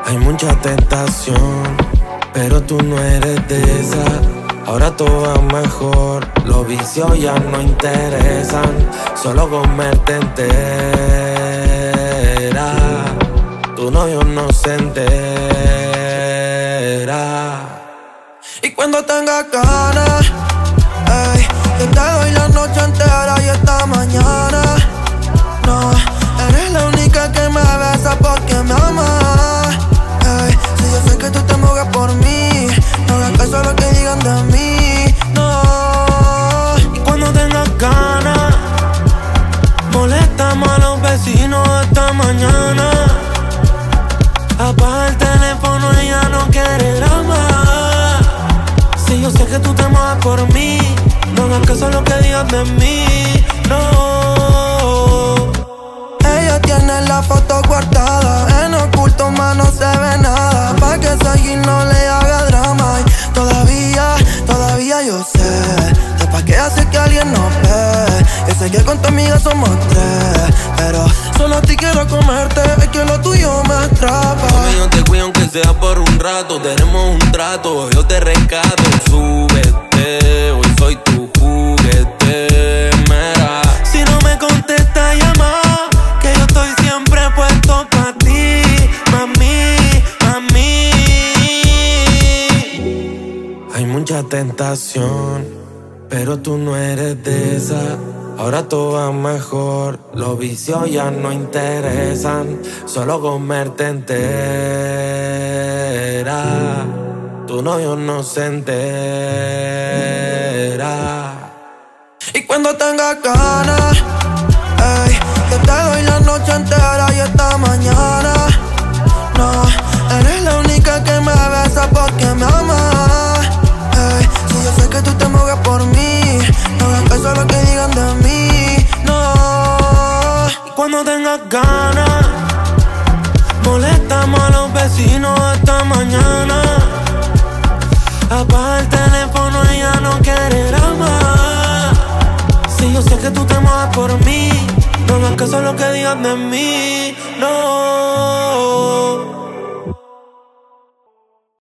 Hay mucha tentación, pero tú no eres de esa. Ahora todo va mejor, los vicios ya no interesan. Solo comerte entera, tu novio no se entera. Y cuando tengas ganas, ey, yo te doy la noche entera y esta mañana. No, eres la única que me besa porque me amas. Ey, si yo sé que tú te mueves por mí, no hagas caso a lo que digan de mí. No. Y cuando tengas ganas, molestamos a los vecinos esta mañana. Apaga el teléfono, ella no quiere drama. Si yo sé que tú te mueves por mí, no hagas caso a lo que digan de mí. No. Ella tiene la foto guardada, en oculto más no se ve nada. Pa' que seguir no le haga drama. Y todavía yo sé de pa' qué hace que alguien nos ve. Yo sé que con tu amiga somos tres, pero solo a ti quiero comerte, es que lo tuyo me atrapa. Mami, yo te cuido aunque sea por un rato. Tenemos un trato, yo te rescato. Súbete, hoy soy tu juguete. Mira, si no me contesta, llama, que yo estoy siempre puesto pa' ti, mami. Hay mucha tentación, pero tú no eres de esa. Ahora todo va mejor, los vicios ya no interesan. Solo comerte entera, tu novio no se entera. Y cuando tengas ganas, ey, yo te doy la noche entera y esta mañana. No, eres la única que me besa porque me amas. Ey, si yo sé que tú te mueves por mí, no hagas caso a lo que digan de mí. No. Y cuando tengas ganas, molestamos a los vecinos esta mañana. Apaga el teléfono, ella no quiere drama. Si yo sé que tú te mueves por mí, no hagas caso a lo que digan de mí. No.